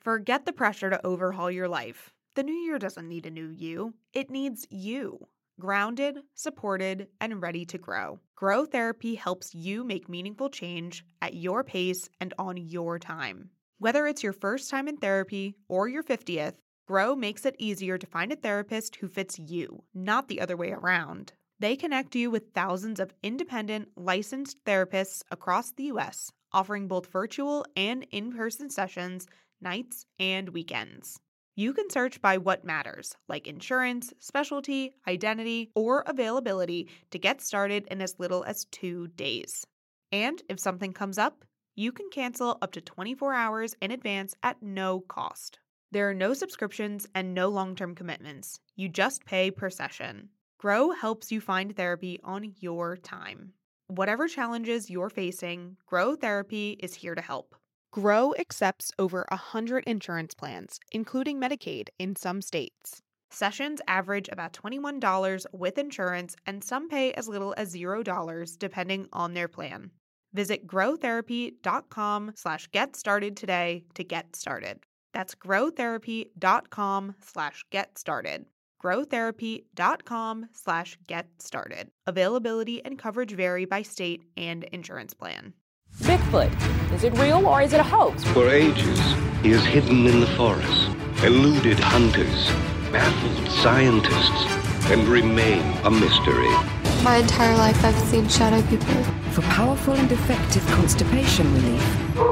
Forget the pressure to overhaul your life. The new year doesn't need a new you. It needs you. Grounded, supported, and ready to grow. Grow Therapy helps you make meaningful change at your pace and on your time. Whether it's your first time in therapy or your 50th, Grow makes it easier to find a therapist who fits you, not the other way around. They connect you with thousands of independent, licensed therapists across the U.S., offering both virtual and in-person sessions, nights and weekends. You can search by what matters, like insurance, specialty, identity, or availability, to get started in as little as 2 days. And if something comes up, you can cancel up to 24 hours in advance at no cost. There are no subscriptions and no long-term commitments. You just pay per session. Grow helps you find therapy on your time. Whatever challenges you're facing, Grow Therapy is here to help. Grow accepts over 100 insurance plans, including Medicaid in some states. Sessions average about $21 with insurance, and some pay as little as $0 depending on their plan. Visit growtherapy.com/get started today to get started. That's growtherapy.com/get started. growtherapy.com/get started. Availability and coverage vary by state and insurance plan. Bigfoot, is it real or is it a hoax? For ages, he has hidden in the forest, eluded hunters, baffled scientists, and remain a mystery. My entire life I've seen shadow people. For powerful and effective constipation relief.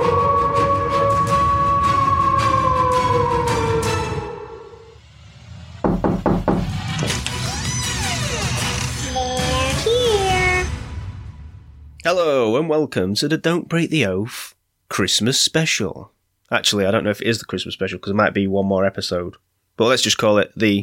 Hello and welcome to the Don't Break the Oath Christmas special. Actually, I don't know if it is the Christmas special because it might be one more episode, but let's just call it the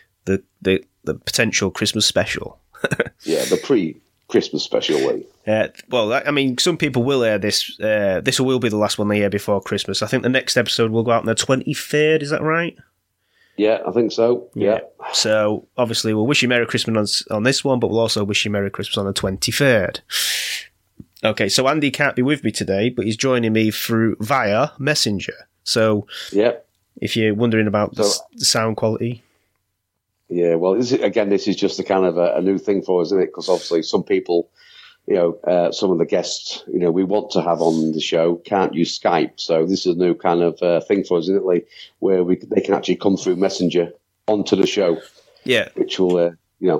potential Christmas special. Yeah, the pre-Christmas special way. Well, I mean, some people will air this. This will be the last one they air before Christmas. I think the next episode will go out on the 23rd. Is that right? Yeah, I think so. Yeah. So, obviously, we'll wish you Merry Christmas on this one, but we'll also wish you Merry Christmas on the 23rd. Okay, so Andy can't be with me today, but he's joining me via Messenger. So, if you're wondering about the sound quality. Yeah, well, this is just a kind of a new thing for us, isn't it? Because obviously some people, some of the guests, we want to have on the show can't use Skype. So this is a new kind of thing for us, isn't it, Lee? Where they can actually come through Messenger onto the show. Yeah. Which will,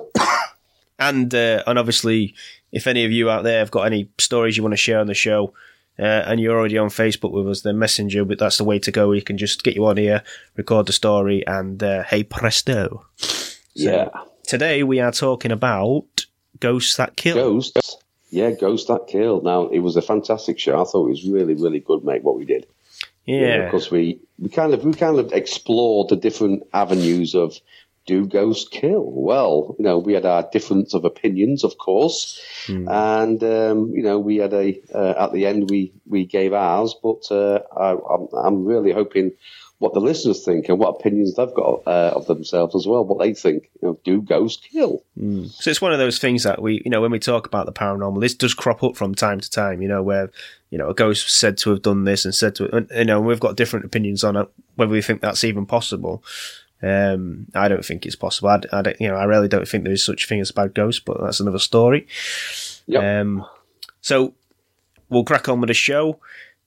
And obviously, if any of you out there have got any stories you want to share on the show, and you're already on Facebook with us, then Messenger, but that's the way to go. We can just get you on here, record the story, and hey presto. So, today we are talking about Ghosts That Kill. Ghosts That Kill. Now, it was a fantastic show. I thought it was really, really good, mate, what we did. Yeah. Because we kind of explored the different avenues of, do ghosts kill? Well, we had our difference of opinions, of course, and we had at the end we gave ours, but I'm really hoping what the listeners think and what opinions they've got of themselves as well, what they think. Do ghosts kill? So it's one of those things that we, when we talk about the paranormal, this does crop up from time to time, where a ghost was said to have done this and said to, and we've got different opinions on it, whether we think that's even possible. I don't think it's possible. I really don't think there is such a thing as a bad ghost, but that's another story. Yep. So we'll crack on with the show.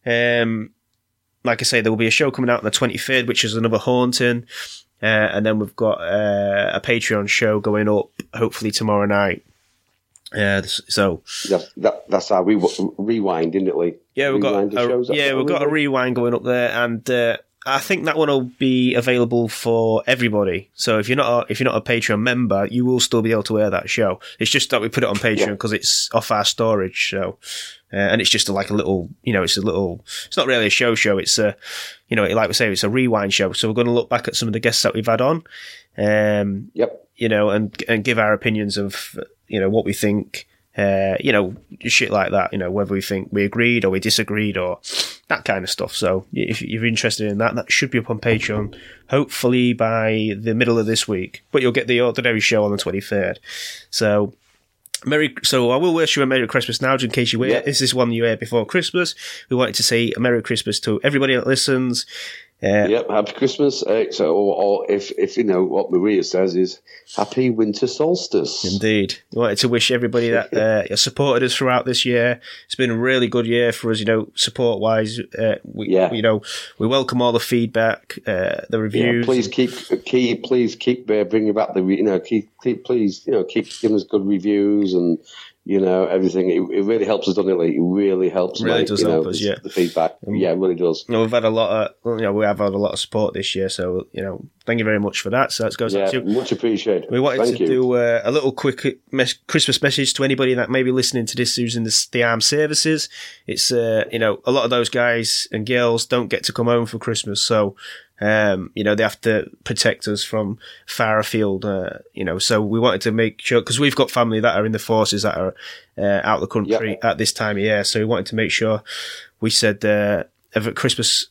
Like I say, there will be a show coming out on the 23rd, which is another haunting. And then we've got a Patreon show going up, hopefully tomorrow night. So that's our rewind, isn't it, Lee? Yeah, we've got a rewind going up there, and I think that one will be available for everybody. So if you're not a Patreon member, you will still be able to air that show. It's just that we put it on Patreon because it's off our storage. So, and it's just like a little, it's not really a show. It's a, like we say, it's a rewind show. So we're going to look back at some of the guests that we've had on, and give our opinions of, what we think, shit like that, whether we think we agreed or we disagreed or that kind of stuff. So if you're interested in that should be up on Patreon, hopefully by the middle of this week. But you'll get the ordinary show on the 23rd. So I will wish you a Merry Christmas now, in case you hear. This is one you hear before Christmas. We wanted to say a Merry Christmas to everybody that listens. Yep, happy Christmas. Or if you know what Maria says is happy winter solstice. Indeed. We wanted to wish everybody that supported us throughout this year. It's been a really good year for us, support wise. We welcome all the feedback, the reviews. Yeah, please keep bringing back the keep giving us good reviews and. Everything. It really helps us, doesn't it? It really helps. Really does help us, yeah. The feedback, it really does. We've had a lot of, we have had a lot of support this year, so thank you very much for that. So that goes out to you. Much appreciated. We wanted to do a little quick Christmas message to anybody that may be listening to this using the armed services. It's a lot of those guys and girls don't get to come home for Christmas, so. They have to protect us from far afield, so we wanted to make sure, because we've got family that are in the forces that are out of the country at this time of year, so we wanted to make sure we said Christmas,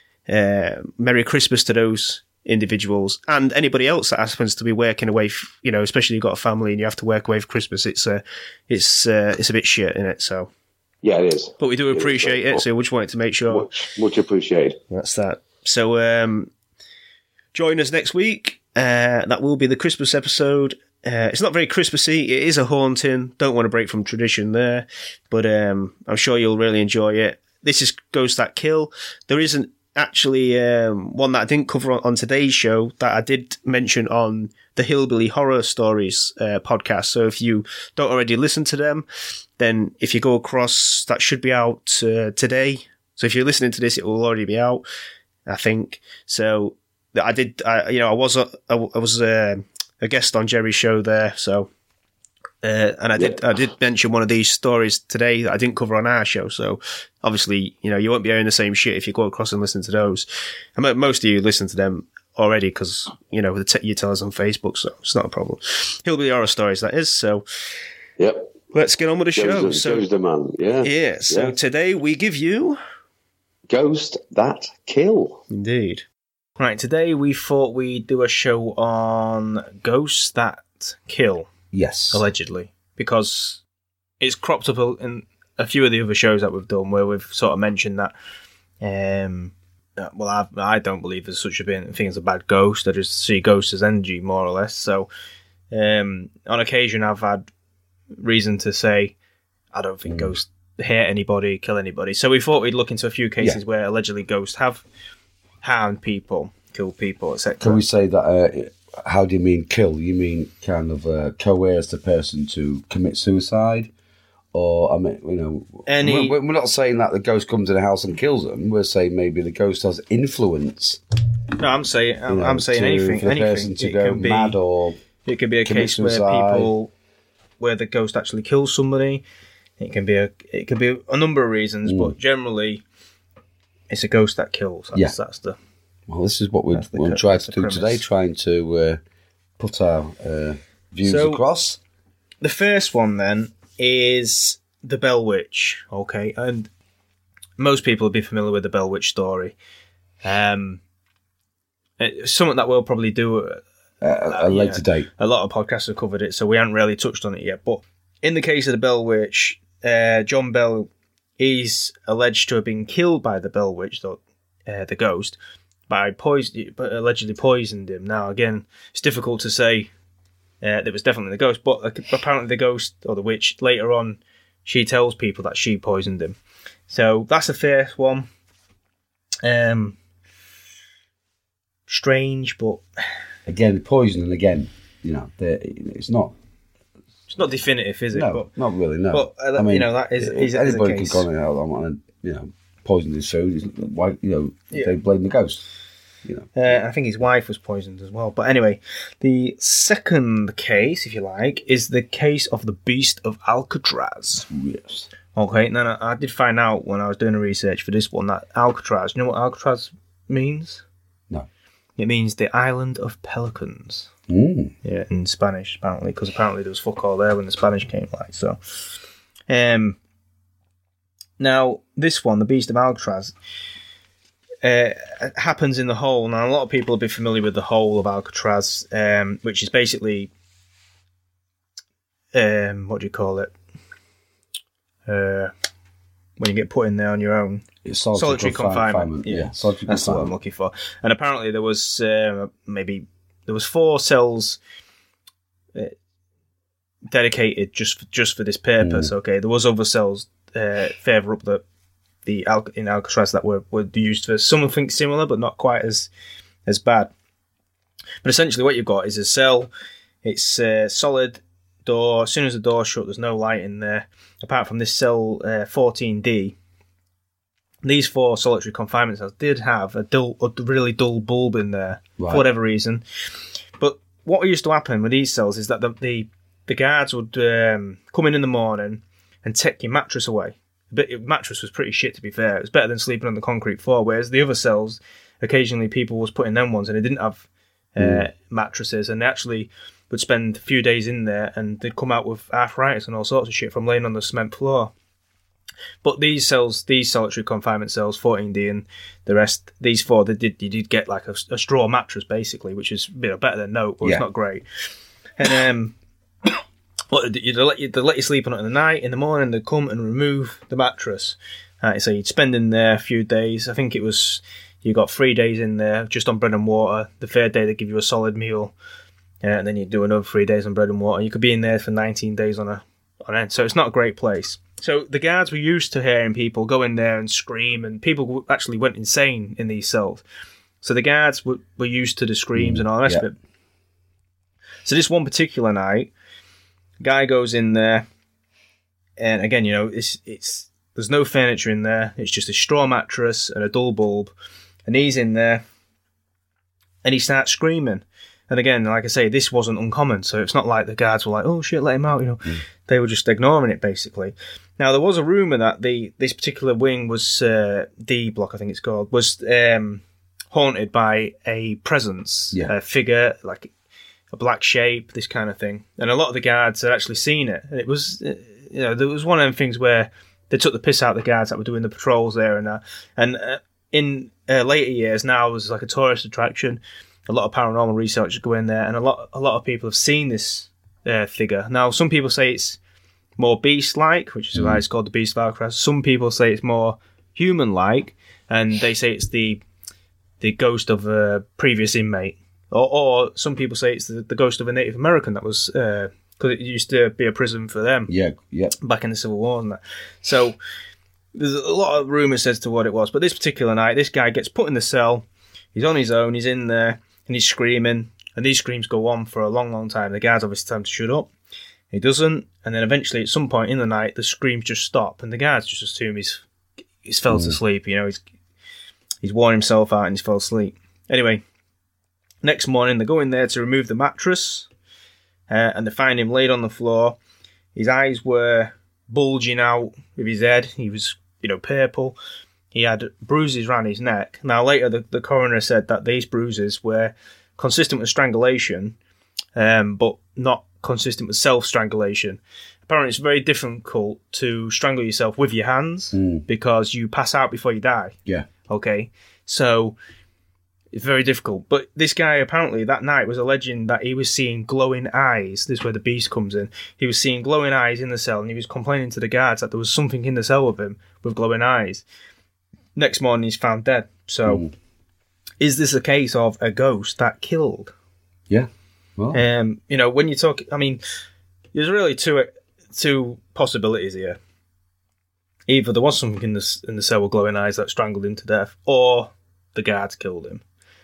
Merry Christmas to those individuals and anybody else that happens to be working away, especially you've got a family and you have to work away for Christmas. It's a bit shit, isn't it? So. Yeah, it is. But we do appreciate it, so we just wanted to make sure. Much appreciated. That's that. So join us next week. That will be the Christmas episode. It's not very Christmassy. It is a haunting. Don't want to break from tradition there. But I'm sure you'll really enjoy it. This is Ghosts That Kill. There isn't actually one that I didn't cover on today's show that I did mention on the Hillbilly Horror Stories podcast. So if you don't already listen to them, then if you go across, that should be out today. So if you're listening to this, it will already be out. I think so. I was a guest on Jerry's show there. So, and I did mention one of these stories today that I didn't cover on our show. So, obviously, you won't be hearing the same shit if you go across and listen to those. And most of you listen to them already because you tell us on Facebook, so it's not a problem. Hillbilly Horror Stories, that is. So, yep. Let's get on with the show. Goes the man. Yeah. Yeah. So today we give you. Ghost That Kill. Indeed. Right, today we thought we'd do a show on Ghosts That Kill. Yes. Allegedly. Because it's cropped up in a few of the other shows that we've done where we've sort of mentioned that, I don't believe there's such a thing as a bad ghost. I just see ghosts as energy, more or less. So, on occasion I've had reason to say, I don't think ghosts hurt anybody, kill anybody. So we thought we'd look into a few cases where allegedly ghosts have harmed people, killed people, etc. Can we say that, how do you mean kill? You mean kind of coerce the person to commit suicide? Or, we're not saying that the ghost comes in a house and kills them. We're saying maybe the ghost has influence. No, I'm saying anything. For the person to go mad or it could be a case where the ghost actually kills somebody. It can be a number of reasons, but generally, it's a ghost that kills. That's the. Well, this is what we'll try to do today, trying to put our views across. The first one then is the Bell Witch. Okay, and most people will be familiar with the Bell Witch story. It's something that we'll probably do a later date. A lot of podcasts have covered it, so we haven't really touched on it yet. But in the case of the Bell Witch, John Bell is alleged to have been killed by the Bell Witch, the ghost, allegedly poisoned him. Now, again, it's difficult to say that it was definitely the ghost, but apparently the ghost, or the witch, later on, she tells people that she poisoned him. So that's the first one. Strange, but... Again, poison, and again, it's not... It's not definitive, is it? No, not really, no. But, that is anybody the case. could go and, poison his food. Why, they blame the ghost. I think his wife was poisoned as well. But anyway, the second case, if you like, is the case of the Beast of Alcatraz. Yes. Okay, and then I did find out when I was doing the research for this one that Alcatraz, you know what Alcatraz means? No. It means the Island of Pelicans. Mm. Yeah, in Spanish, apparently, because apparently there was fuck all there when the Spanish came, like, so. Now, this one, the Beast of Alcatraz, happens in the Hole. Now, a lot of people will be familiar with the Hole of Alcatraz, which is basically, what do you call it? when you get put in there on your own. It's solitary confinement. Yeah, solitary that's confinement. what I'm looking for. And apparently there was 4 cells dedicated just for this purpose. Okay, there was other cells further up in Alcatraz that were used for something similar, but not quite as bad. But essentially, what you've got is a cell. It's a solid door. As soon as the door's shut, there's no light in there, apart from this cell 14D. These 4 solitary confinement cells did have a really dull bulb in there for whatever reason. But what used to happen with these cells is that the guards would come in the morning and take your mattress away. The mattress was pretty shit, to be fair. It was better than sleeping on the concrete floor, whereas the other cells, occasionally people was putting them ones and they didn't have mattresses, and they actually would spend a few days in there and they'd come out with arthritis and all sorts of shit from laying on the cement floor. But these solitary confinement cells, 14D and the rest, these 4, you did get like a straw mattress basically, which is better than no, but it's not great. And they'd let you sleep on it in the night. In the morning, they'd come and remove the mattress. So you'd spend in there a few days. I think it was you got 3 days in there just on bread and water. The 3rd day, they'd give you a solid meal, and then you'd do another 3 days on bread and water. You could be in there for 19 days on end. So it's not a great place. So the guards were used to hearing people go in there and scream, and people actually went insane in these cells. So the guards were used to the screams and all the rest of it. So this one particular night, guy goes in there, and again, it's there's no furniture in there. It's just a straw mattress and a dull bulb, and he's in there, and he starts screaming. And again, like I say, this wasn't uncommon, so it's not like the guards were like, "Oh shit, let him out." They were just ignoring it basically. Now there was a rumor that this particular wing was D block, I think it's called, was haunted by a presence, a figure like a black shape, this kind of thing. And a lot of the guards had actually seen it. And it was, there was one of them things where they took the piss out of the guards that were doing the patrols there and that. And in later years, now there's like a tourist attraction. A lot of paranormal researchers go in there, and a lot of people have seen this figure. Now, some people say it's more beast-like, which is why it's called the Beast of Alcatraz. Some people say it's more human-like, and they say it's the ghost of a previous inmate. Or some people say it's the ghost of a Native American that was, because it used to be a prison for them. Yeah. Back in the Civil War and that. So there's a lot of rumours as to what it was. But this particular night, this guy gets put in the cell. He's on his own. He's in there and he's screaming. And these screams go on for a long, long time. The guards obviously tell him to shut up. He doesn't. And then eventually, at some point in the night, the screams just stop. And the guards just assume he's fell asleep. He's worn himself out and he's fell asleep. Anyway. Next morning, they go in there to remove the mattress, and they find him laid on the floor. His eyes were bulging out of his head. He was, purple. He had bruises around his neck. Now, later, the coroner said that these bruises were consistent with strangulation, but not consistent with self-strangulation. Apparently, it's very difficult to strangle yourself with your hands because you pass out before you die. Yeah. Okay? So it's very difficult. But this guy apparently that night was alleging that he was seeing glowing eyes. This is where the beast comes in. He was seeing glowing eyes in the cell, and he was complaining to the guards that there was something in the cell with him with glowing eyes. Next morning, he's found dead. So, is this a case of a ghost that killed? Yeah. Well, when you talk, there's really two possibilities here. Either there was something in the cell with glowing eyes that strangled him to death, or the guards killed him.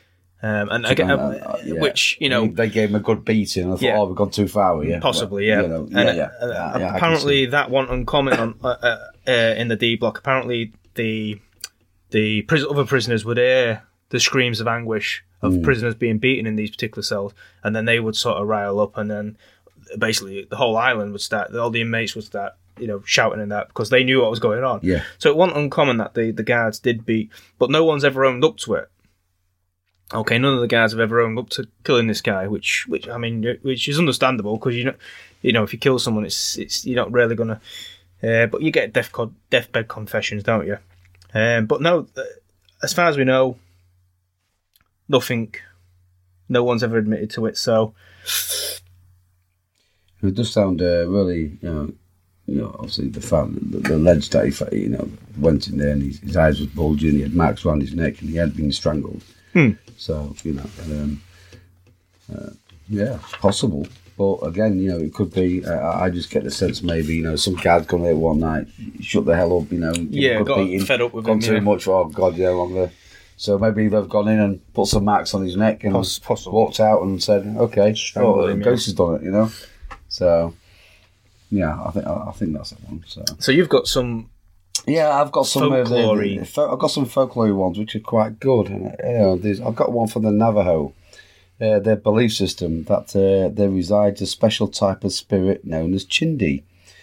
Which they gave him a good beating. I thought, we've gone too far with you. Possibly, apparently, that one comment on in the D block. Apparently, the other prisoners would hear the screams of anguish of prisoners being beaten in these particular cells, and then they would sort of rile up, and then basically the whole island would start. All the inmates would start, shouting and that because they knew what was going on. Yeah. So it wasn't uncommon that the guards did beat, but no one's ever owned up to it. Okay, none of the guards have ever owned up to killing this guy, which is understandable because if you kill someone, it's you're not really gonna. But you get deathbed confessions, don't you? But no, as far as we know, nothing. No one's ever admitted to it. So it does sound really, obviously the alleged that he, went in there and his eyes was bulging, he had marks around his neck, and he had been strangled. So, yeah, it's possible. But again, it could be. I just get the sense maybe some guy's gone there one night, shut the hell up, got fed up with him, too much. Oh God, longer. So maybe they've gone in and put some marks on his neck and walked out and said, "Okay, Ghost has done it," So yeah, I think that's the one. So you've got some. Yeah, I've got some folklore. I've got some folklore ones which are quite good. And, I've got one from the Navajo. Their belief system that there resides a special type of spirit known as Chindi.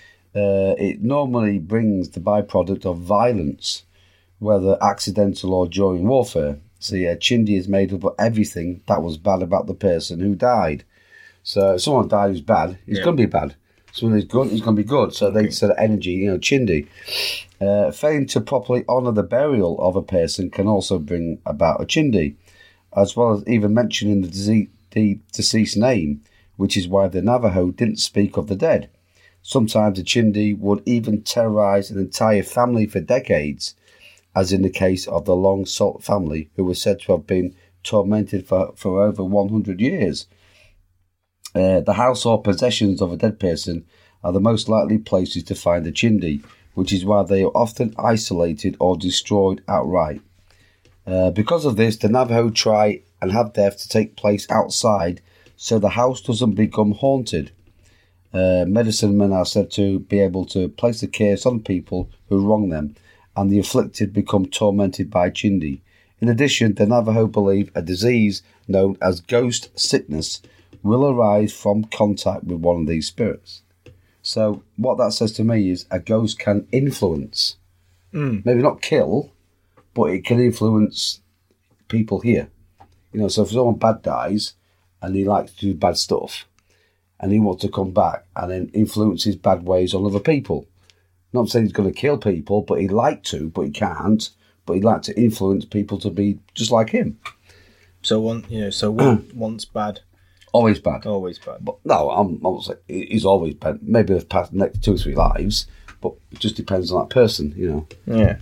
It normally brings the byproduct of violence, whether accidental or during warfare. So Chindi is made up of everything that was bad about the person who died. So if someone died who's bad, he's going to be bad. Someone who's good, he's going to be good. So they said energy, Chindi. Failing to properly honour the burial of a person can also bring about a Chindi, as well as even mentioning the deceased name, which is why the Navajo didn't speak of the dead. Sometimes the Chindi would even terrorise an entire family for decades, as in the case of the Long Salt family, who were said to have been tormented for over 100 years. The house or possessions of a dead person are the most likely places to find the Chindi, which is why they are often isolated or destroyed outright. Because of this, the Navajo try and have death to take place outside so the house doesn't become haunted. Medicine men are said to be able to place a curse on people who wrong them, and the afflicted become tormented by Chindi. In addition, the Navajo believe a disease known as ghost sickness will arise from contact with one of these spirits. So what that says to me is a ghost can influence, maybe not kill, but it can influence people here. So if someone bad dies and he likes to do bad stuff and he wants to come back and then influence his bad ways on other people. Not saying he's going to kill people, but he'd like to, but he can't. But he'd like to influence people to be just like him. So once bad. Always bad. Always bad. But no, I'm not saying he's always bad. Maybe the past next 2 or 3 lives, but it just depends on that person, Yeah.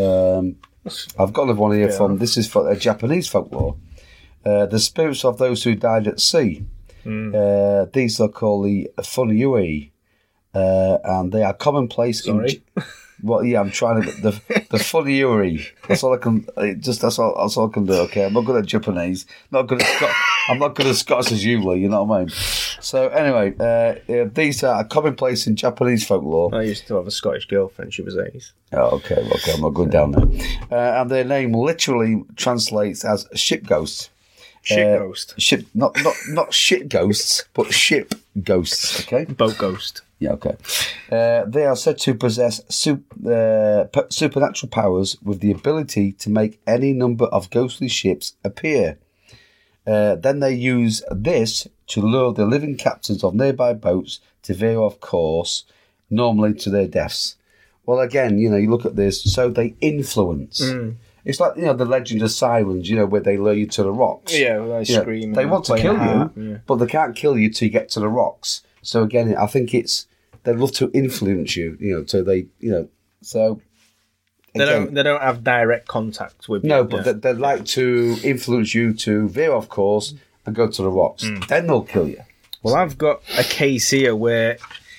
I've got another one here this is for Japanese folklore. The spirits of those who died at sea. These are called the Funuyui, and they are commonplace in. Well, yeah, I'm trying to the Funuyui. That's all I can. That's all I can do. Okay, I'm not good at Japanese. I'm not good at Scots as you, Lee. You know what I mean? So anyway, these are commonplace in Japanese folklore. I used to have a Scottish girlfriend. She was ace. Oh, okay. I'm not going down there. And their name literally translates as ship ghost. Ship ghost. Ship, not shit ghosts, but ship ghosts. Okay. Boat ghost. Yeah. Okay. They are said to possess supernatural powers with the ability to make any number of ghostly ships appear. Then they use this to lure the living captains of nearby boats to veer off course, normally to their deaths. Well, again, you look at this, so they influence. It's like, the legend of sirens, where they lure you to the rocks. Yeah, they scream. They want to kill you, but they can't kill you till you get to the rocks. So again, I think they love to influence you, so they, so... Again, they don't have direct contact with you. No, but they'd like to influence you to veer off course and go to the rocks. Then they'll kill you. Well, I've got a case here where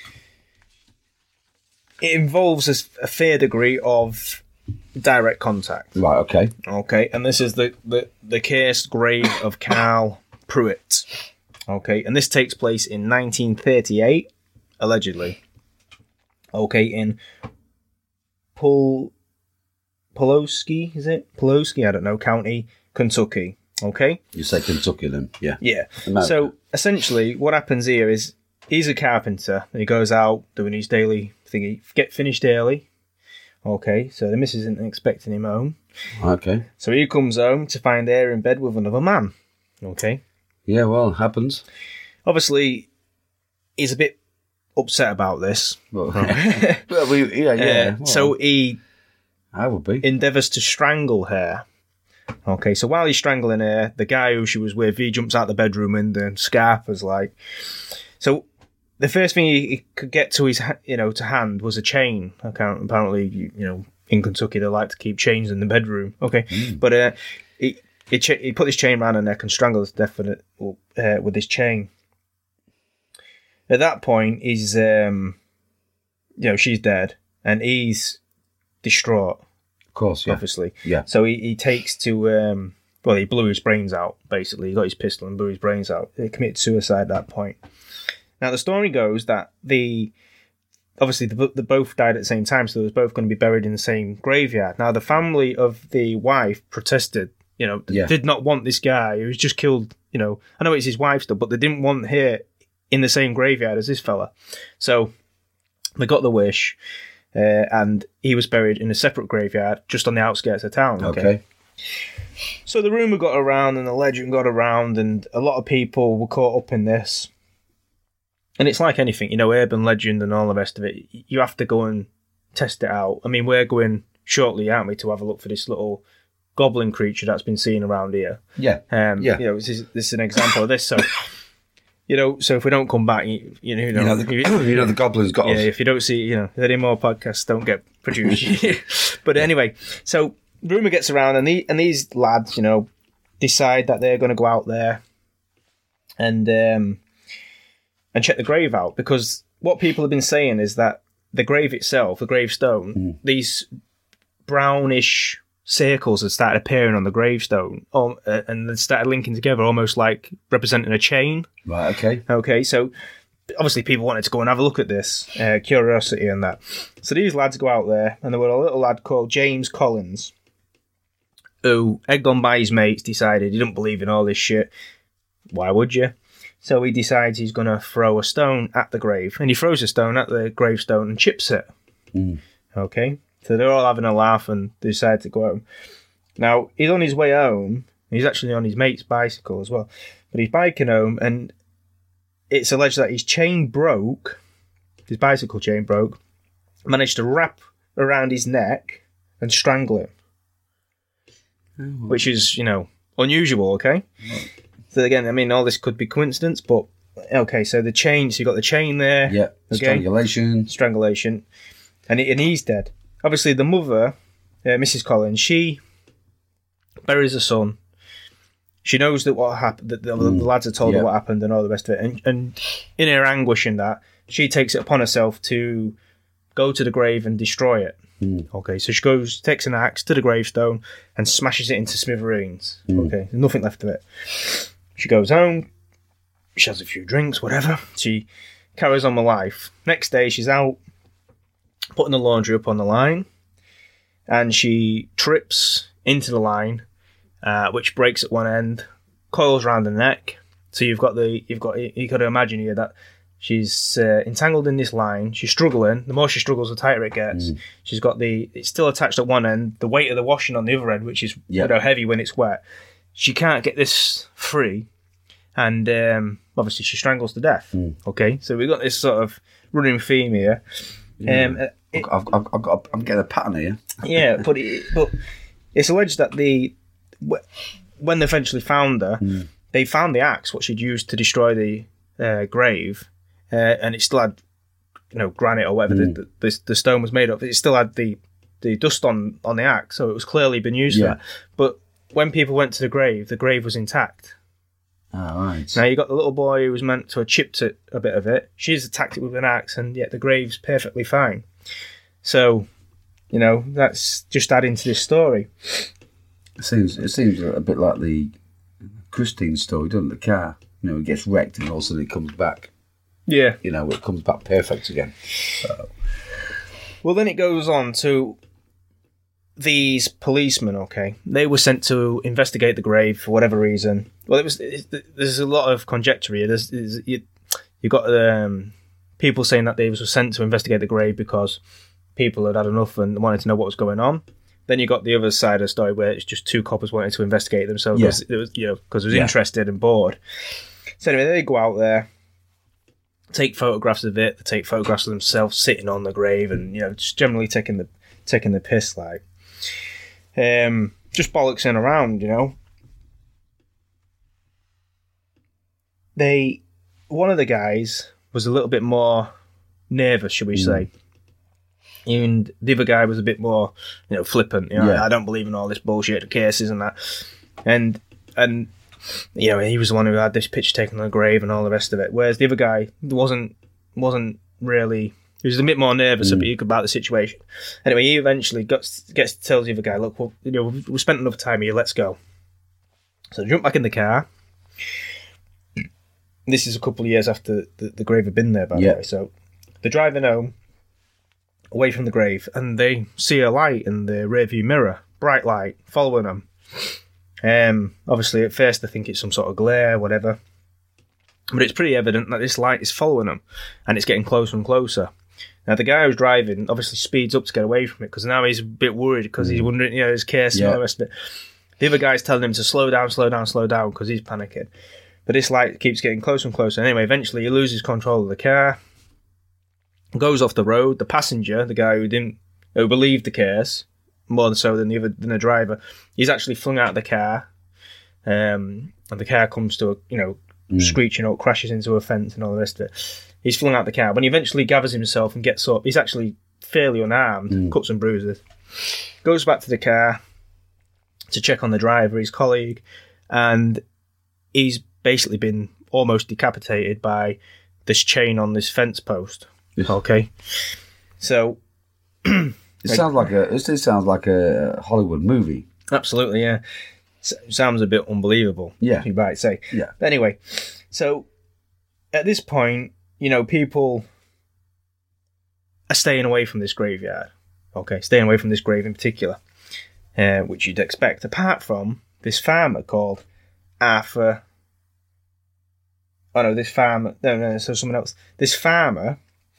it involves a fair degree of direct contact. Right, okay. Okay, and this is the cursed grave of Carl Pruitt. Okay, and this takes place in 1938, allegedly. Okay, in Pulaski, is it? Pulaski, I don't know, County, Kentucky. Okay? You say Kentucky then, yeah. Yeah. America. So, essentially, what happens here is he's a carpenter, and he goes out doing his daily thingy, get finished early. Okay, so the missus isn't expecting him home. Okay. So he comes home to find her in bed with another man. Okay? Yeah, well, it happens. Obviously, he's a bit upset about this. Well, yeah. Well, so he... I would be. Endeavours to strangle her. Okay, so while he's strangling her, the guy who she was with, he jumps out the bedroom and the scarf is like... So the first thing he could get to his, to hand was a chain. Apparently, in Kentucky they like to keep chains in the bedroom. Okay, but he put this chain around her neck and strangled her to death with this chain. At that point, he's she's dead and he's distraught. Of course, yeah. Obviously, yeah. So he takes to he blew his brains out. Basically, he got his pistol and blew his brains out. He committed suicide at that point. Now, the story goes that they both died at the same time, so they were both going to be buried in the same graveyard. Now, the family of the wife protested, did not want this guy who was just killed, I know it's his wife still, but they didn't want her in the same graveyard as this fella. So they got the wish, and he was buried in a separate graveyard just on the outskirts of town. Okay. So the rumour got around and the legend got around, and a lot of people were caught up in this. And it's like anything, urban legend and all the rest of it. You have to go and test it out. I mean, we're going shortly, aren't we, to have a look for this little goblin creature that's been seen around here. Yeah. This is an example of this. So, so if we don't come back, the goblin's got us. Yeah, if you don't see, any more podcasts don't get produced. But anyway, so rumour gets around, and these lads, decide that they're going to go out there and check the grave out, because what people have been saying is that the grave itself, the gravestone, these brownish circles had started appearing on the gravestone, and they started linking together, almost like representing a chain. Right. Okay. Okay. So obviously people wanted to go and have a look at this, curiosity and that. So these lads go out there, and there were a little lad called James Collins, who, egged on by his mates, decided he didn't believe in all this shit. Why would you? So he decides he's going to throw a stone at the grave. And he throws a stone at the gravestone and chips it. Okay? So they're all having a laugh and they decide to go home. Now, he's on his way home. He's actually on his mate's bicycle as well. But he's biking home, and it's alleged that his chain broke. His bicycle chain broke. Managed to wrap around his neck and strangle him. Which is, unusual, okay? So again, I mean, all this could be coincidence, but okay. So the chain, so you got the chain there. Yeah. Okay? Strangulation. And he's dead. Obviously, the mother, Mrs. Collins, she buries her son. She knows that what happened, that the lads had told her what happened and all the rest of it. And in her anguish in that, she takes it upon herself to go to the grave and destroy it. Okay, so she takes an axe to the gravestone and smashes it into smithereens. Okay, there's nothing left of it. She goes home, she has a few drinks, whatever. She carries on with life. Next day, she's out putting the laundry up on the line, and she trips into the line, which breaks at one end, coils around the neck. So you got to imagine here that she's entangled in this line. She's struggling. The more she struggles, the tighter it gets. She's got it's still attached at one end. The weight of the washing on the other end, which is heavy when it's wet. She can't get this free, and obviously she strangles to death. Okay, so we've got this sort of running theme here. I'm getting a pattern here. Yeah, but it's alleged that when they eventually found her, they found the axe, what she'd used to destroy the grave, and it still had, granite or whatever the stone was made of. It still had the dust on the axe, so it was clearly been used for that. But when people went to the grave was intact. Oh, right. Now you got the little boy who was meant to have chipped it, a bit of it. She's attacked it with an axe, and yet the grave's perfectly fine. So, that's just adding to this story. It seems a bit like the Christine story, doesn't it? The car, it gets wrecked and all of a sudden it comes back. Yeah. It comes back perfect again. So. Well, then it goes on to these policemen, okay? They were sent to investigate the grave for whatever reason. Well, there's a lot of conjecture here. You've got people saying that they were sent to investigate the grave because people had had enough and wanted to know what was going on. Then you got the other side of the story where it's just two coppers wanting to investigate themselves because it was interested and bored. So anyway, they go out there, take photographs of it. They take photographs of themselves sitting on the grave, and just generally taking the piss, like just bollocksing around. One of the guys was a little bit more nervous, should we say. And the other guy was a bit more, flippant. I don't believe in all this bullshit cases and that. And he was the one who had this picture taken on the grave and all the rest of it. Whereas the other guy wasn't really. He was a bit more nervous about the situation. Anyway, he eventually gets to tell the other guy, "Look, well, we spent enough time here. Let's go." So they jump back in the car. This is a couple of years after the grave had been there, by the way. So they're driving home, away from the grave, and they see a light in the rearview mirror, bright light, following them. Obviously, at first they think it's some sort of glare, whatever. But it's pretty evident that this light is following them, and it's getting closer and closer. Now, the guy who's driving obviously speeds up to get away from it, because now he's a bit worried, because he's wondering, his case and all the rest of it. The other guy's telling him to slow down, because he's panicking. But this light keeps getting closer and closer. Anyway, eventually he loses control of the car, goes off the road. The passenger, the guy who believed the case, more so than the driver, he's actually flung out of the car, and the car comes to screeching up, crashes into a fence and all the rest of it. He's flung out the car. When he eventually gathers himself and gets up, he's actually fairly unarmed, cuts and bruises. Goes back to the car to check on the driver, his colleague, and he's basically been almost decapitated by this chain on this fence post. Okay, so it sounds like a Hollywood movie. Absolutely, yeah. Sounds a bit unbelievable. Yeah, you might say. Yeah. But anyway, so at this point, people are staying away from this graveyard. Okay, staying away from this grave in particular, which you'd expect. Apart from this farmer called Arthur. Oh no, this farmer. No, so someone else. This farmer,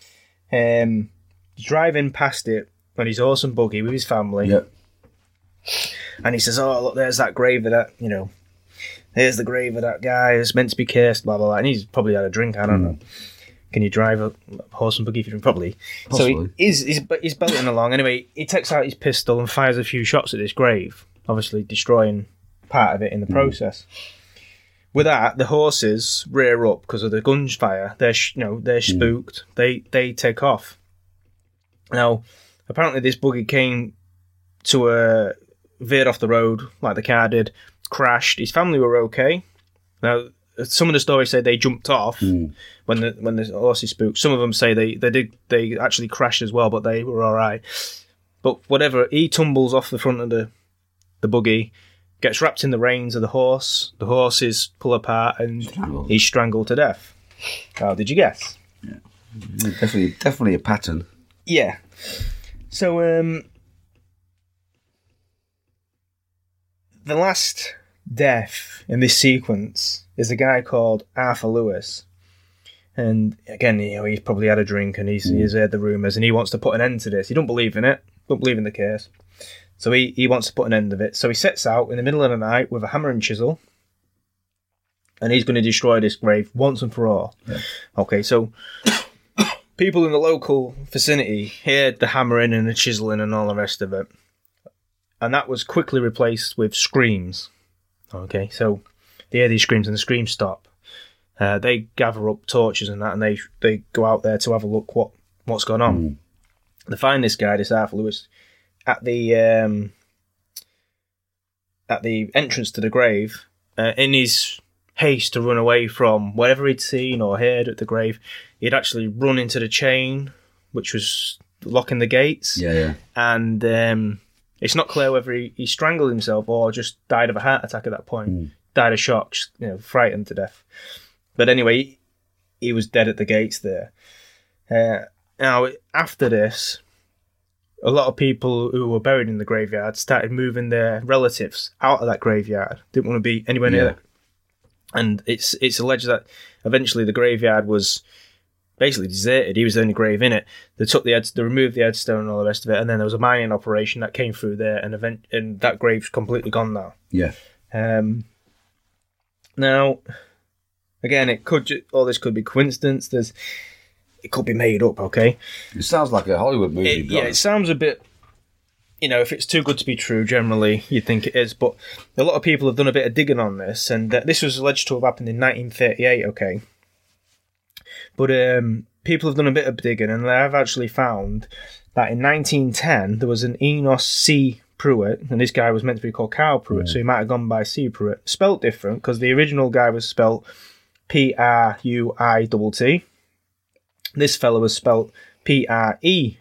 driving past it on his horse and buggy with his family. Yep. And he says, "Oh, look, there's that grave of that, there's the grave of that guy who's meant to be cursed, blah, blah, blah." And he's probably had a drink, I don't know. Can you drive a horse and buggy if you drink? Probably. Possibly. So he's belting along. Anyway, he takes out his pistol and fires a few shots at this grave, obviously destroying part of it in the process. With that, the horses rear up because of the gunfire. They're spooked. They take off. Now, apparently this buggy came to veered off the road like the car did, crashed. His family were okay. Now, some of the stories say they jumped off when the horses spooked. Some of them say they actually crashed as well, but they were all right. But whatever, he tumbles off the front of the buggy, gets wrapped in the reins of the horse. The horses pull apart, and he's strangled to death. How did you guess? Yeah. Definitely a pattern. Yeah. So, the last death in this sequence is a guy called Arthur Lewis. And again, he's probably had a drink and he's heard the rumours and he wants to put an end to this. He don't believe in it, don't believe in the case. So he wants to put an end of it. So he sets out in the middle of the night with a hammer and chisel and he's going to destroy this grave once and for all. Yeah. Okay, so people in the local vicinity heard the hammering and the chiseling and all the rest of it. And that was quickly replaced with screams. Okay, so they hear these screams and the screams stop. They gather up torches and that, and they go out there to have a look what's going on. They find this guy, this Arthur Lewis, at the entrance to the grave. In his haste to run away from whatever he'd seen or heard at the grave, he'd actually run into the chain, which was locking the gates. Yeah. And it's not clear whether he strangled himself or just died of a heart attack at that point. Died of shock, frightened to death. But anyway, he was dead at the gates there. Now, after this, a lot of people who were buried in the graveyard started moving their relatives out of that graveyard. Didn't want to be anywhere near it. And it's alleged that eventually the graveyard was basically deserted. He was the only grave in it. They removed the headstone and all the rest of it, and then there was a mining operation that came through there, and that grave's completely gone now. Yeah. Now, again, all this could be coincidence. It could be made up. Okay. It sounds like a Hollywood movie. It sounds a bit. If it's too good to be true, generally you'd think it is. But a lot of people have done a bit of digging on this, and this was alleged to have happened in 1938. Okay. But people have done a bit of digging, and they have actually found that in 1910 there was an Enos C. Pruitt, and this guy was meant to be called Carl Pruitt, so he might have gone by C. Pruitt. Spelt different, because the original guy was spelt Pruitt. This fellow was spelt Prewit.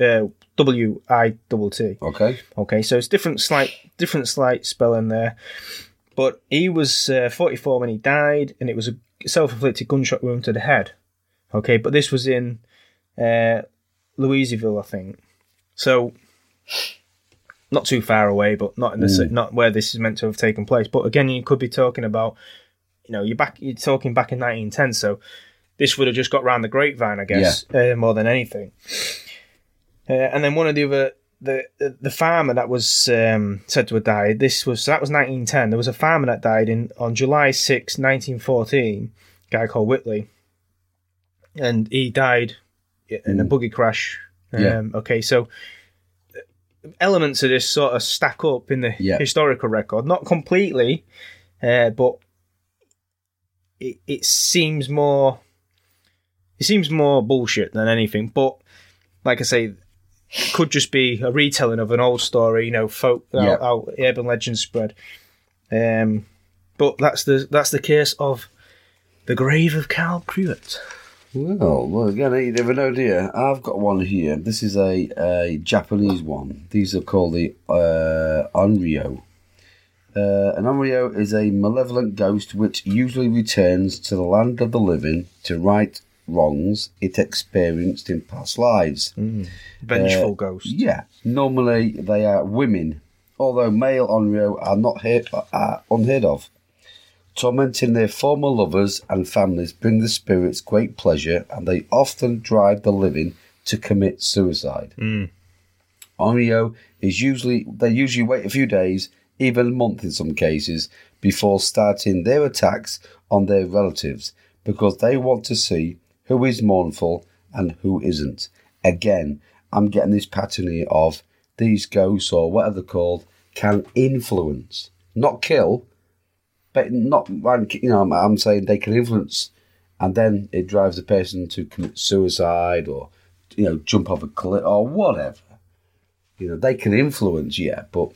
Okay, so it's different slight spelling there. But he was 44 when he died, and it was a self-inflicted gunshot wound to the head. Okay, but this was in Louisville, I think. So not too far away, but not in the not where this is meant to have taken place. But again, you could be talking about, you're talking back in 1910, so this would have just got round the grapevine, I guess, more than anything. And then one of the other, the farmer that was said to have died, that was 1910. There was a farmer that died on July 6, 1914, a guy called Whitley, and he died in a buggy crash. Okay, so elements of this sort of stack up in the historical record, not completely, but it seems more bullshit than anything. But like I say, it could just be a retelling of an old story, folk, how urban legends spread. But that's the case of the grave of Carl Pruitt. Well, again, you never know, dear. I've got one here. This is a Japanese one. These are called the Onryo. An Onryo is a malevolent ghost which usually returns to the land of the living to right wrongs it experienced in past lives. Vengeful ghosts. Yeah. Normally, they are women, although male Onryo are not unheard of. Tormenting their former lovers and families bring the spirits great pleasure, and they often drive the living to commit suicide. Onryo usually wait a few days, even a month in some cases, before starting their attacks on their relatives, because they want to see who is mournful and who isn't. Again, I'm getting this pattern here of these ghosts, or whatever they're called, can influence, not kill, but not, I'm saying they can influence, and then it drives the person to commit suicide or, jump off a cliff or whatever. They can influence, but,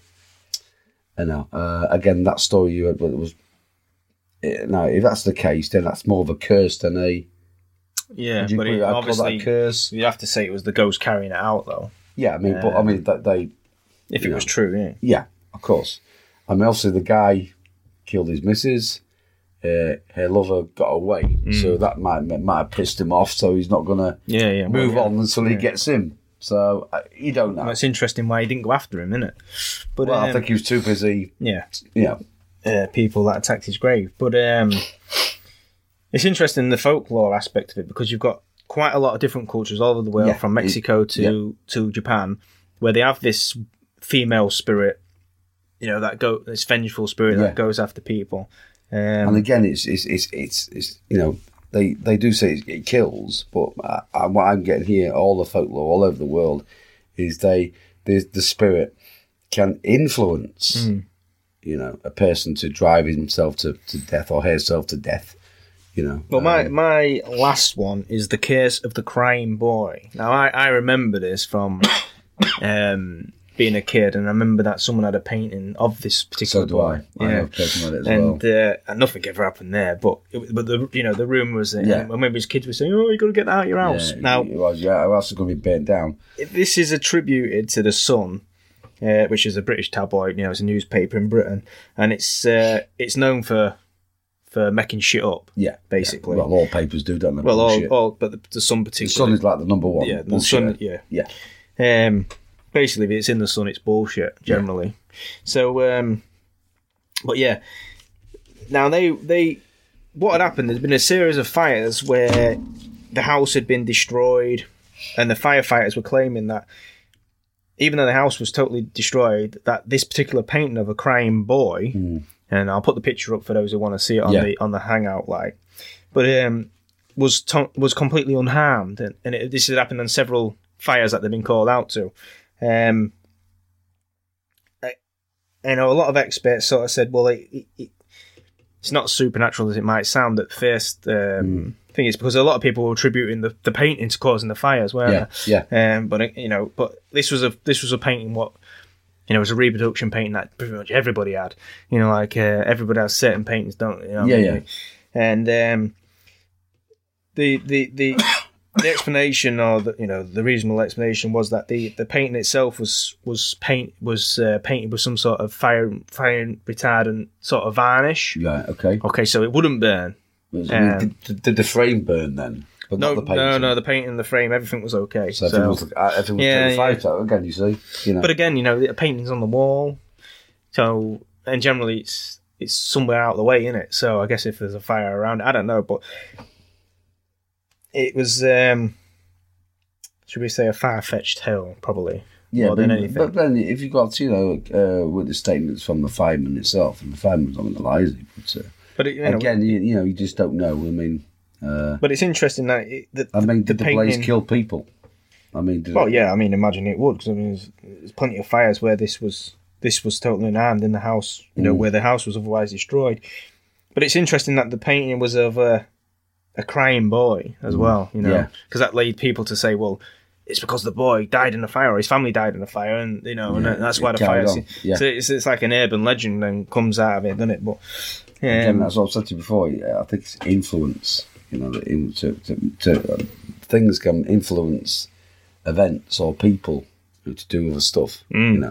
again, that story you had, was, now, if that's the case, then that's more of a curse than a... Yeah, but obviously, a curse? You'd have to say it was the ghost carrying it out, though. Yeah, that they... If it was true, yeah. Yeah, of course. Obviously, the guy killed his missus. Her lover got away, so that might have pissed him off. So he's not going to move on until he gets him. So you don't know. Well, it's interesting why he didn't go after him, isn't it? But I think he was too busy. People that attacked his grave. But it's interesting, the folklore aspect of it, because you've got quite a lot of different cultures all over the world, from Mexico to Japan, where they have this female spirit. This vengeful spirit that goes after people. And again, it's they do say it kills, but what I'm getting here, all the folklore all over the world, is the spirit can influence, a person to drive himself to death or herself to death. Well, my last one is the case of the crying boy. Now, I remember this from being a kid, and I remember that someone had a painting of this particular boy. I have taken on it as well. And nothing ever happened there, but the rumour was that I remember his kids were saying, "Oh, you got to get that out of your house." Now, our house is going to be burnt down. This is attributed to the Sun, which is a British tabloid. It's a newspaper in Britain, and it's known for making shit up. Yeah, basically. Well, all papers do, don't they? Well, but the Sun particularly. The Sun is like the number one. Yeah, the Sun. Yeah. Basically, if it's in the Sun, it's bullshit, generally. So, but yeah. Now, what had happened, there's been a series of fires where the house had been destroyed, and the firefighters were claiming that even though the house was totally destroyed, that this particular painting of a crying boy, and I'll put the picture up for those who want to see it on the Hangout, but was completely unharmed, and this had happened on several fires that they've been called out to. A lot of experts sort of said, well, it's not supernatural as it might sound at first. I think it's because a lot of people were attributing the painting to causing the fires, weren't they? Yeah. But this was a painting. What it was a reproduction painting that pretty much everybody had. Everybody has certain paintings, don't they? Yeah. And the explanation, or the reasonable explanation, was that the painting itself was painted with some sort of fire retardant sort of varnish. Yeah. Okay. Okay, so it wouldn't burn. Did the frame burn then? But no, not the painting. No, the painting, the frame, everything was okay. So everything was fire again. You see, But again, the painting's on the wall, so and generally it's somewhere out of the way, isn't it? So I guess if there's a fire around, I don't know, but it was, should we say, a far-fetched tale, probably. Yeah, more than anything. But then if you got with the statements from the fireman itself, and the fireman's not going to lie, is he? But again, you just don't know. I mean, but it's interesting that did the blaze kill people? I mean, imagine it would, because there's plenty of fires where this was totally unharmed in the house, where the house was otherwise destroyed. But it's interesting that the painting was of a crying boy as well, because that led people to say, well, it's because the boy died in a fire, or his family died in a fire, and and that's why the fire. So it's like an urban legend and comes out of it, doesn't it? But again, that's what I've said to you before. I think it's influence. Things can influence events or people to do other stuff.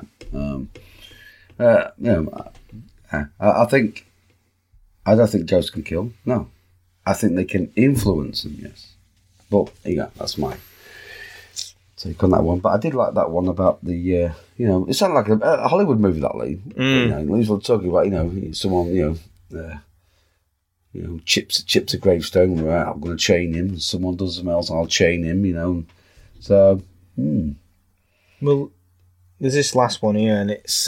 I don't think ghosts can kill. No, I think they can influence them. Yes, but that's my take on that one. But I did like that one about the it sounded like a Hollywood movie, that Lee. Lee's talking about someone chips a gravestone. Right, I'm going to chain him. Someone does something else, I'll chain him. So. Well, there's this last one here, and it's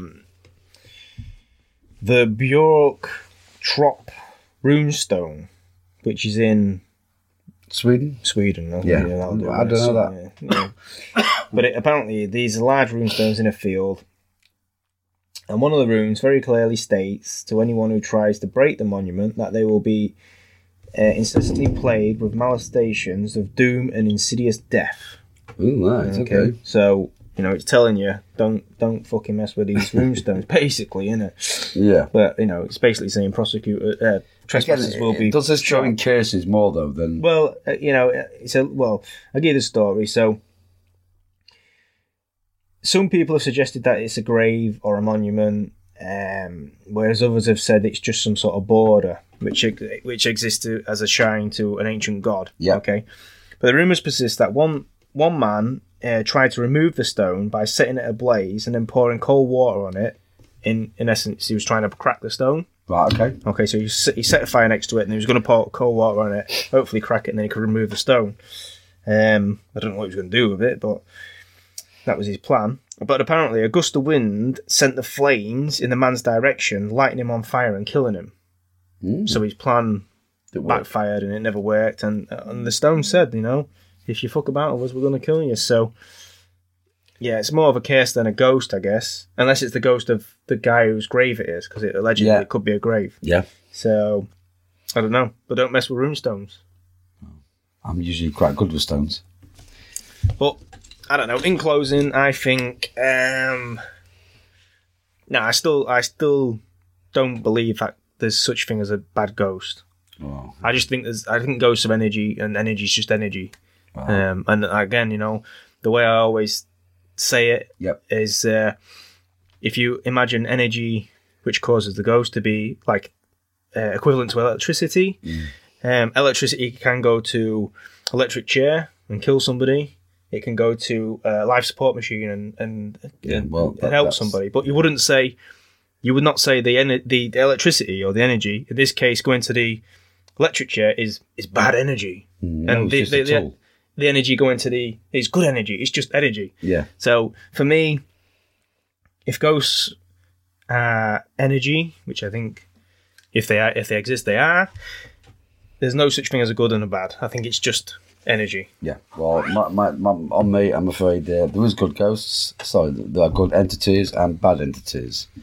the Björk Trop runestone, which is in Sweden. Yeah, I don't know that. Yeah. But apparently, these are large runestones in a field. And one of the runes very clearly states to anyone who tries to break the monument that they will be incessantly plagued with molestations of doom and insidious death. Ooh, right, okay. So, it's telling you, don't fucking mess with these runestones, basically, innit? Yeah. But, it's basically saying trespassers will be... Does this show in cases more, though, than... Well, I'll give you the story. So, some people have suggested that it's a grave or a monument, whereas others have said it's just some sort of border, which exists as a shrine to an ancient god. Yeah. Okay. But the rumours persist that one man tried to remove the stone by setting it ablaze and then pouring cold water on it. In essence, he was trying to crack the stone. Right, okay. Okay, so he set a fire next to it and he was going to pour cold water on it, hopefully crack it, and then he could remove the stone. I don't know what he was going to do with it, but that was his plan. But apparently a gust of wind sent the flames in the man's direction, lighting him on fire and killing him. So his plan backfired and it never worked. And the stone said, if you fuck about with us, we're going to kill you. So, yeah, it's more of a curse than a ghost, I guess. Unless it's the ghost of the guy whose grave it is, because it allegedly it could be a grave. Yeah. So, I don't know. But don't mess with runestones. I'm usually quite good with stones. But, I don't know. In closing, I think... I still don't believe that there's such thing as a bad ghost. Oh. I think ghosts are energy, and energy is just energy. Wow. And again, the way I always say it is if you imagine energy which causes the ghost to be like equivalent to electricity, electricity can go to electric chair and kill somebody. It can go to a life support machine and help somebody. But you would not say the electricity or the energy, in this case going to the electric chair, is bad energy. And the energy going to is good energy. It's just energy. Yeah. So for me, if ghosts are energy, which I think if they exist, they are. There's no such thing as a good and a bad. I think it's just energy. Yeah. Well, on me, I'm afraid there is good ghosts. Sorry, there are good entities and bad entities.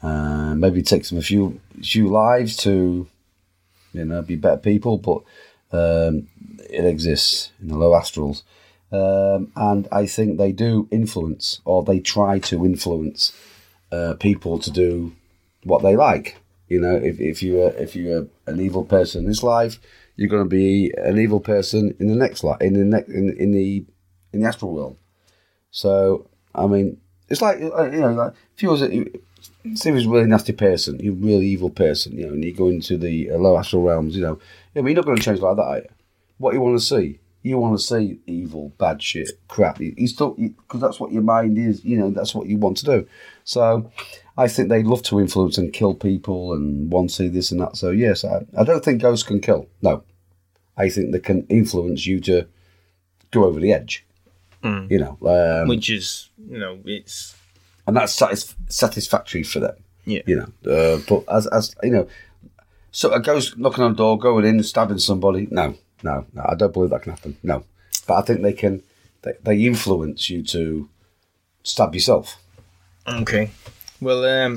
Maybe it takes them a few lives to, be better people, but it exists in the low astrals. And I think they do influence, or they try to influence people to do what they like. If you're an evil person in this life, you're going to be an evil person in the next life, in the astral world. So, I mean, it's like if you was a really nasty person, you're a really evil person, and you go into the low astral realms, you're not going to change like that, are you? What you want to see? You want to see evil, bad shit, crap. Because that's what your mind is, that's what you want to do. So I think they love to influence and kill people and want to see this and that. So yes, I don't think ghosts can kill. No. I think they can influence you to go over the edge. Which is, it's... And that's satisfactory for them. Yeah. But as so a ghost knocking on the door, going in, stabbing somebody, no, I don't believe that can happen. No, but I think they can. They influence you to stab yourself. Okay. Well,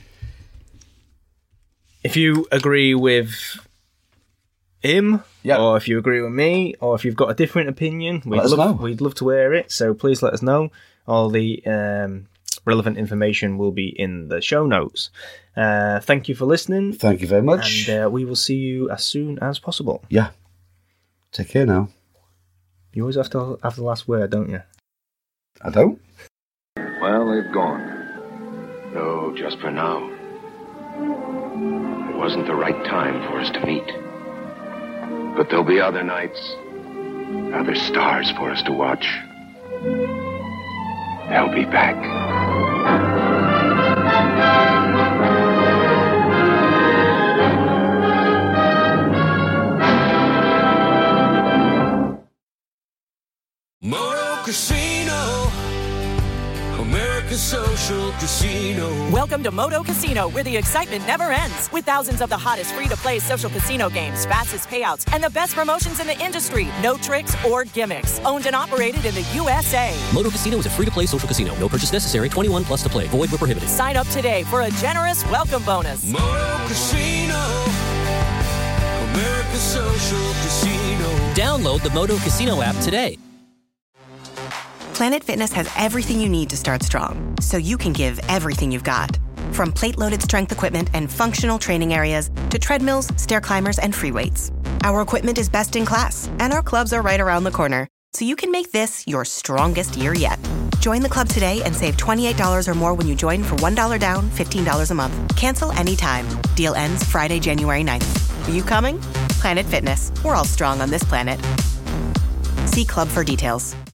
if you agree with him, or if you agree with me, or if you've got a different opinion, we'd love to hear it. So please let us know. All the relevant information will be in the show notes. Thank you for listening. Thank you very much. And we will see you as soon as possible. Yeah. Take care now. You always have to have the last word, don't you? I don't. Well, they've gone. No, just for now. It wasn't the right time for us to meet. But there'll be other nights, other stars for us to watch. They'll be back. Moto Casino, America's social casino. Welcome to Moto Casino, where the excitement never ends. With thousands of the hottest free-to-play social casino games, fastest payouts, and the best promotions in the industry. No tricks or gimmicks. Owned and operated in the USA. Moto Casino is a free-to-play social casino. No purchase necessary. 21 plus to play. Void where prohibited. Sign up today for a generous welcome bonus. Moto Casino, America's social casino. Download the Moto Casino app today. Planet Fitness has everything you need to start strong, so you can give everything you've got. From plate-loaded strength equipment and functional training areas to treadmills, stair climbers, and free weights. Our equipment is best in class, and our clubs are right around the corner, so you can make this your strongest year yet. Join the club today and save $28 or more when you join for $1 down, $15 a month. Cancel anytime. Deal ends Friday, January 9th. Are you coming? Planet Fitness. We're all strong on this planet. See club for details.